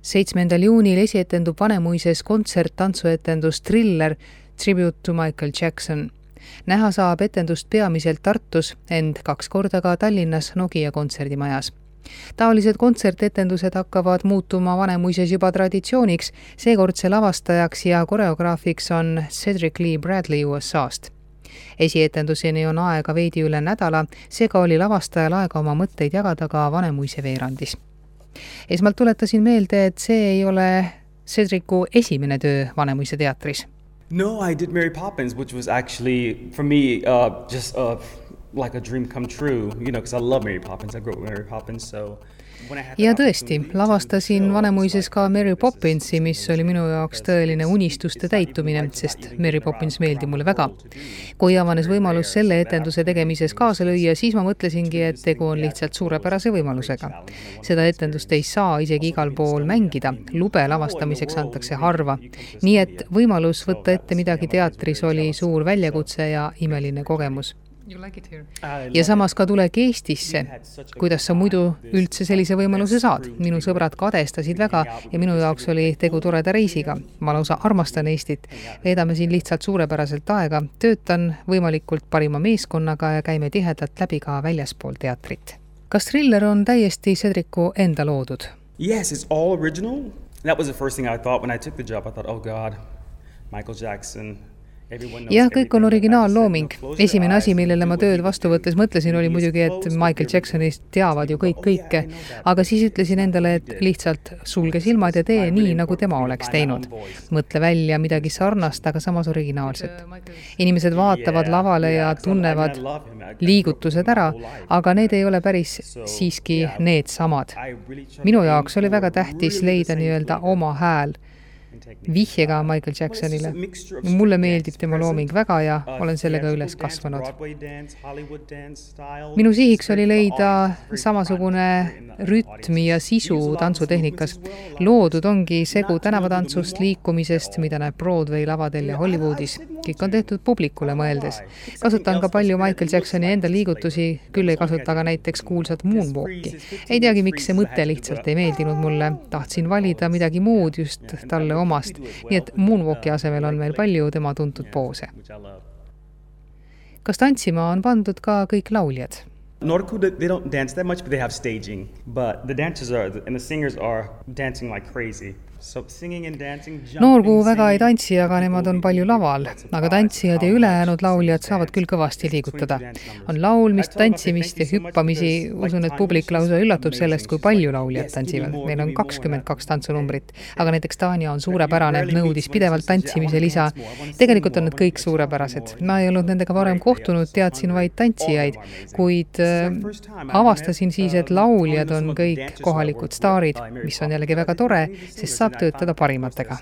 7. juunil esietendub Vanemuises kontsert-tantsuetendus Thriller Tribute to Michael Jackson. Näha saab etendust peamiselt Tartus, ent 2 korda ka Tallinnas Nokia kontserdimajas. Taolised kontsertetendused hakkavad muutuma Vanemuises juba traditsiooniks, seekordse lavastajaks ja koreograafiks on Cedric Lee Bradley USA-st. Esietenduseni on aega veidi üle nädala, seega oli lavastajal aega oma mõtteid jagada ka Vanemuise veerandis. Esmalt tuletasin meelde, et see ei ole Cedricu esimene töö Vanemuise teatris. No, I did Mary Poppins, which was actually, for me, just like a dream come true, because I love Mary Poppins. I grew up with Mary Poppins, so... Ja tõesti, lavastasin Vanemuises ka Mary Poppinsi, mis oli minu jaoks tõeline unistuste täitumine, sest Mary Poppins meeldib mulle väga. Kui avanes võimalus selle etenduse tegemises kaasa lüüa, siis ma mõtlesingi, et tegu on lihtsalt suurepärase võimalusega. Seda etendust ei saa isegi igal pool mängida, lube lavastamiseks antakse harva. Nii et võimalus võtta ette midagi teatris oli suur väljakutse ja imeline kogemus. Ja samas ka tulek Eestisse, kuidas sa muidu üldse sellise võimaluse saad. Minu sõbrad kadestasid väga ja minu jaoks oli tegu toreda reisiga. Ma lausa armastan Eestit. Veedame siin lihtsalt suurepäraselt aega, töötan võimalikult parima meeskonnaga ja käime tihedalt läbi ka väljaspool teatrit. Kas Thriller on täiesti Cedricu enda loodud? Yes, it's all original. That was the first thing I thought when I took the job. I thought, oh God, Michael Jackson... Jah, kõik on originaallooming. Esimene asi, millele ma tööd vastu võttes mõtlesin, oli muidugi, et Michael Jacksonist teavad ju kõik kõike, aga siis ütlesin endale, et lihtsalt sulge silmad ja tee nii, nagu tema oleks teinud. Mõtle välja midagi sarnast, aga samas originaalset. Inimesed vaatavad lavale ja tunnevad liigutused ära, aga need ei ole päris siiski need samad. Minu jaoks oli väga tähtis leida nii-öelda oma hääl, vihjega Michael Jacksonile. Mulle meeldib tema looming väga ja olen sellega üles kasvanud. Minu sihiks oli leida samasugune rütmi ja sisu tantsutehnikas. Loodud ongi segu tänavatantsust, liikumisest, mida näeb Broadway lavadel ja Hollywoodis. Kõik on tehtud publikule mõeldes. Kasutan ka palju Michael Jacksoni enda liigutusi, küll ei kasuta ka näiteks kuulsat moonwalki. Ei teagi, miks see mõte lihtsalt ei meeldinud mulle. Tahtsin valida midagi muud just talle omast, nii et moonwalki asemel on meil palju tema tuntud poose. Kas tantsima on pandud ka kõik lauljad? Nordic, they don't dance that much, but they have staging. But the dancers and the singers are dancing like crazy. So singing and dancing, Noorkuu väga ei tantsi, aga nemad on palju laval. Aga tantsijad ja ülejäänud lauljad saavad küll kõvasti liigutada. On laulmist, tantsimist ja hüppamisi. Usun, et publik lausa üllatub sellest, kui palju lauljad tantsivad. Meil on 22 tantsunumbrit. Aga näiteks Tanja on suurepärane, nõudis pidevalt tantsimise lisa. Tegelikult on need kõik suurepärased. Ma ei olnud nendega varem kohtunud, teadsin vaid tantsijaid, kuid avastasin siis, et lauljad on kõik kohalikud staarid, mis on jällegi väga tore, sest saab töötada parimatega.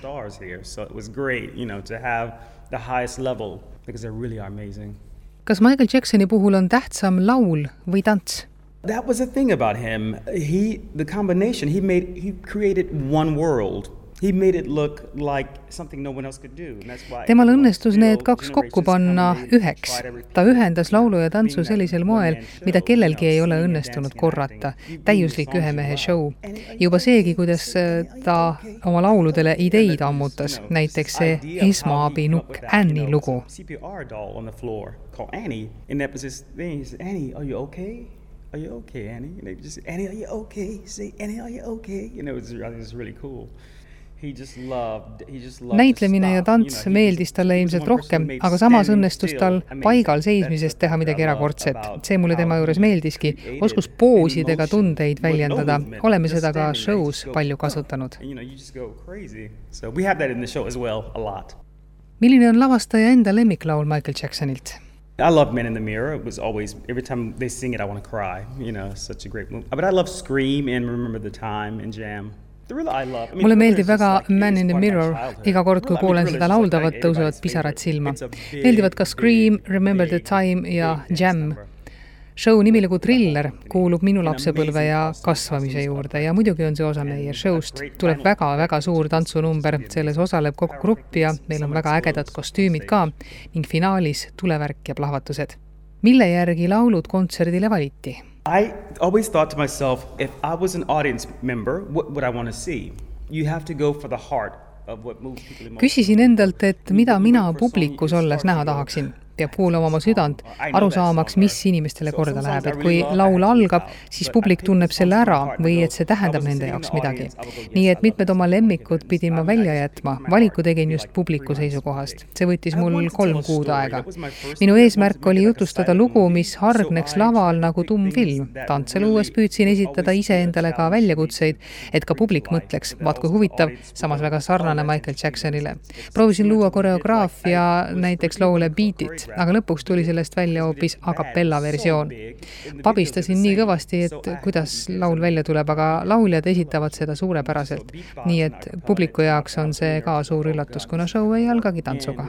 Kas Michael Jacksoni puhul on tähtsam laul või tants? That was the thing about him. The combination, he created one world. He made it look like something no one else could do. Temal õnnestus need 2 kokku panna üheks. Ta ühendas laulu ja tantsu sellisel moel, mida kellelgi ei ole õnnestunud korrata. Täiuslik ühe mehe show. Juba seegi, kuidas ta oma lauludele ideid ammutas. Näiteks see esmaabi nukk Annie lugu. CPR doll on the floor called Annie. And that was this thing. He said, Annie, are you okay? Are you okay, Annie? And they just, Annie, are you okay? Say, Annie, are you okay? It was really cool. Näitlemine ja tants meeldis talle ilmselt rohkem, aga samas õnnestus tal paigal seismisest teha midagi erakordset. See mulle tema juures meeldiski. Oskus poosidega tundeid väljendada. Oleme seda ka shows palju kasutanud. Milline on lavastaja enda lemmiklaul Michael Jacksonilt? I love Men in the Mirror. It was always, every time they sing it, I want to cry. Such a great movie. But I love Scream and Remember the Time and Jam. Mulle meeldib väga Man in the Mirror. Iga kord, kui kuulen seda lauldavat, tõusevad pisarad silma. Meeldivad ka Scream, Remember the Time ja Jam. Show nimilugu Thriller kuulub minu lapsepõlve ja kasvamise juurde ja muidugi on see osa meie showst. Tuleb väga suur tantsunumber, selles osaleb kogu grupp ja meil on väga ägedad kostüümid ka ning finaalis tulevärk ja plahvatused. Mille järgi laulud kontserdile valiti? I always thought to myself, if I was an audience member, what would I want to see? You have to go for the heart of what moves people emotionally. Küsisin endalt, et mida mina publikus olles näha tahaksin. Peab kuulama oma südant, aru saamaks, mis inimestele korda läheb, et kui laul algab, siis publik tunneb selle ära või et see tähendab nende jaoks midagi. Nii et mitmed oma lemmikud pidin ma välja jätma, valiku tegin just publiku seisukohast. See võttis mul 3 kuud aega. Minu eesmärk oli jutustada lugu, mis hargneks laval nagu tummfilm. Tantse luues püüdsin esitada iseendale ka väljakutseid, et ka publik mõtleks, vaat kui huvitav, samas väga sarnane Michael Jacksonile. Proovisin luua koreograafia näiteks loole Beat It, aga lõpuks tuli sellest välja hoopis a cappella versioon. Pabistasin nii kõvasti, et kuidas laul välja tuleb, aga lauljad esitavad seda suurepäraselt. Nii et publiku jaoks on see ka suur üllatus, kuna show ei algagi tantsuga.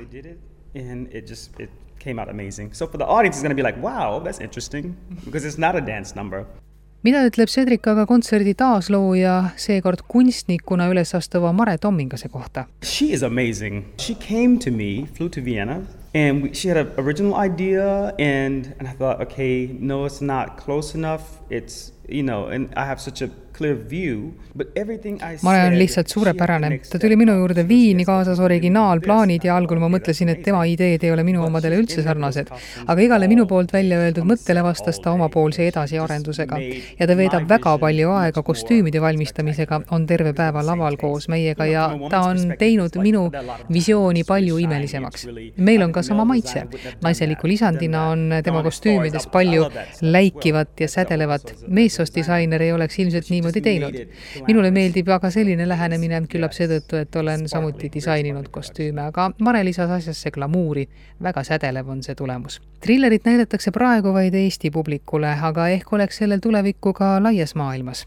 It came out amazing. So for the audience, it's going to be like, wow, that's interesting, because it's not a dance number. Mida ütleb Cedric aga kontserdi taaslooja seekord kunstnikuna üles astuva Mare Tommingase kohta? She is amazing. She came to me, flew to Vienna, and she had an original idea, and I thought, okay, no, it's not close enough. It's, and I have such a clear view, but everything I said... Mare on lihtsalt suurepärane. Ta tuli minu juurde Viini, kaasas originaalplaanid ja algul ma mõtlesin, et tema ideed ei ole minu omadele üldse sarnased. Aga igale minu poolt välja öeldud mõttele vastas ta omapoolse edasiarendusega. Ja ta veedab väga palju aega kostüümide valmistamisega, on terve päeva laval koos meiega ja ta on teinud minu visiooni palju imelisemaks. Meil on ka sama maitse. Naiseliku lisandina on tema kostüümides palju läikivat ja sädelevat. Meessoost disainer ei oleks ilmselt niimoodi teinud. Minule meeldib aga selline lähenemine, küllap seetõttu, et olen samuti disaininud kostüüme, aga Mare lisas asjasse glamuuri. Väga sädelev on see tulemus. Thrillerit näidatakse praegu vaid Eesti publikule, aga ehk oleks sellel tulevikku ka laias maailmas.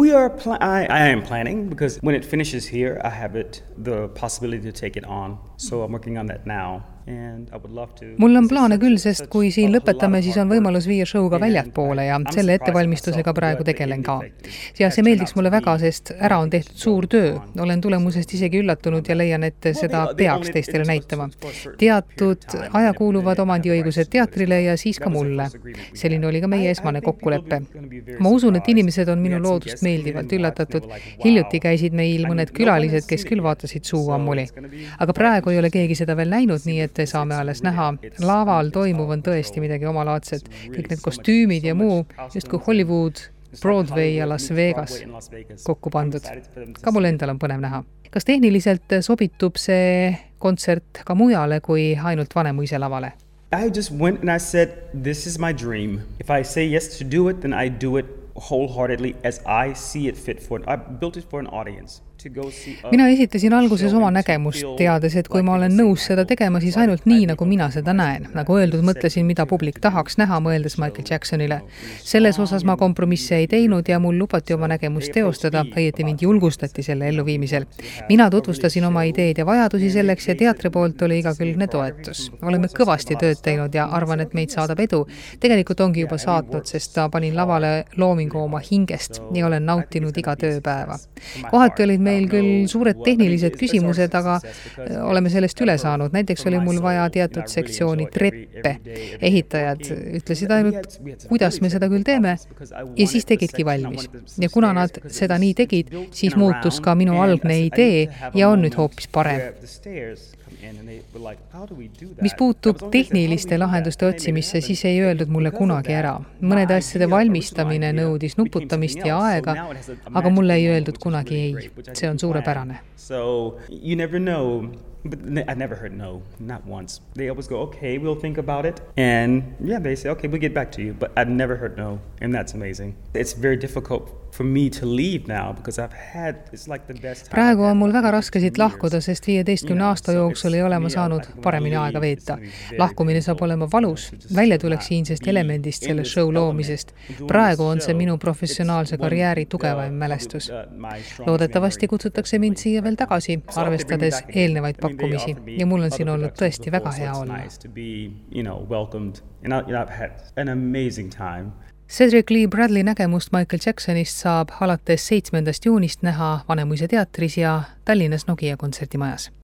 I am planning, because when it finishes here, I have the possibility to take it on. So I'm working on that now. Mul on plaane küll, sest kui siin lõpetame, siis on võimalus viia showga väljatpoole ja selle ettevalmistusega praegu tegelen ka. Ja see meeldiks mulle väga, sest ära on tehtud suur töö. Olen tulemusest isegi üllatunud ja leian, et seda peaks teistele näitama. Teatud aja kuuluvad omandiõigused teatrile ja siis ka mulle. Selline oli ka meie esmane kokkuleppe. Ma usun, et inimesed on minu loodust meeldivalt üllatatud. Hiljuti käisid meil mõned külalised, kes küll vaatasid suu ammuli. Aga praegu ei ole keegi seda veel näinud, nii et saame alles näha. Laval toimuv on tõesti midagi omalaadset. Kõik need kostüümid ja muu, just kui Hollywood, Broadway ja Las Vegas kokku pandud. Ka mul endal on põnev näha. Kas tehniliselt sobitub see kontsert ka mujale kui ainult Vanemuise lavale? I just went and I said, this is my dream. If I say yes to do it, then I do it wholeheartedly as I see it fit for it. I built it for an audience. Mina esitasin alguses oma nägemust, teades, et kui ma olen nõus seda tegema, siis ainult nii, nagu mina seda näen. Nagu öeldud, mõtlesin, mida publik tahaks näha, mõeldes Michael Jacksonile. Selles osas ma kompromisse ei teinud ja mul lubati oma nägemust teostada, õieti mind julgustati selle elluviimisel. Mina tutvustasin oma ideed ja vajadusi selleks ja teatri poolt oli igakülgne toetus. Oleme kõvasti tööd teinud ja arvan, et meid saadab edu. Tegelikult ongi juba saatnud, sest ta panin lavale loomingu oma hingest ja olen nautinud iga tööpäeva. Kohati olid meil küll suured tehnilised küsimused, aga oleme sellest üle saanud. Näiteks oli mul vaja teatud sektsiooni treppe. Ehitajad ütlesid ainult, kuidas me seda küll teeme, ja siis tegidki valmis. Ja kuna nad seda nii tegid, siis muutus ka minu algne idee ja on nüüd hoopis parem. Mis puutub tehniliste lahenduste otsimisse, siis ei öeldud mulle kunagi ära. Mõnede asjade valmistamine nõudis nuputamist ja aega, aga mulle ei öeldud kunagi ei. See on suurepärane. So you never know. But I never heard no, not once. They always go, okay, we'll think about it. And they say, okay, we'll get back to you. But I've never heard no, and that's amazing. It's very difficult for me to leave now because it's like the best time. Praegu on mul väga raske siit lahkuda, sest 15 aasta jooksul ei ole ma saanud paremini aega veeta. Lahkumine saab olema valus. Välja tuleks siinsest elemendist selle show loomisest. Praegu on see minu professionaalse karjääri tugevaim mälestus. Loodetavasti kutsutakse mind siia veel tagasi, arvestades eelnevaid pakkumisi. Ja mul on siin olnud tõesti väga hea olla. Cedric Lee Bradley nägemust Michael Jacksonist saab alates 7. juunist näha Vanemuise teatris ja Tallinnas Nokia kontserdimajas.